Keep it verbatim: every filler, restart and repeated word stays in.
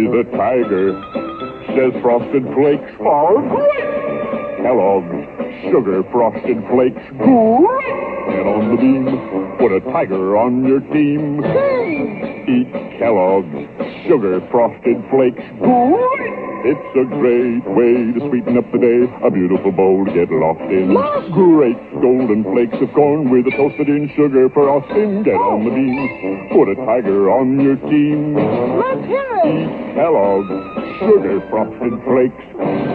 the tiger says Frosted Flakes are great. Kellogg's Sugar Frosted Flakes, great. And on the beam, put a tiger on your team. Eat Kellogg's Sugar Frosted Flakes, great. It's a great way to sweeten up the day. A beautiful bowl to get lost in. Great golden flakes of corn with a toasted in sugar frosting. Get on the beam, put a tiger on your team. Let's hear it. Eat Kellogg's Sugar Frosted Flakes,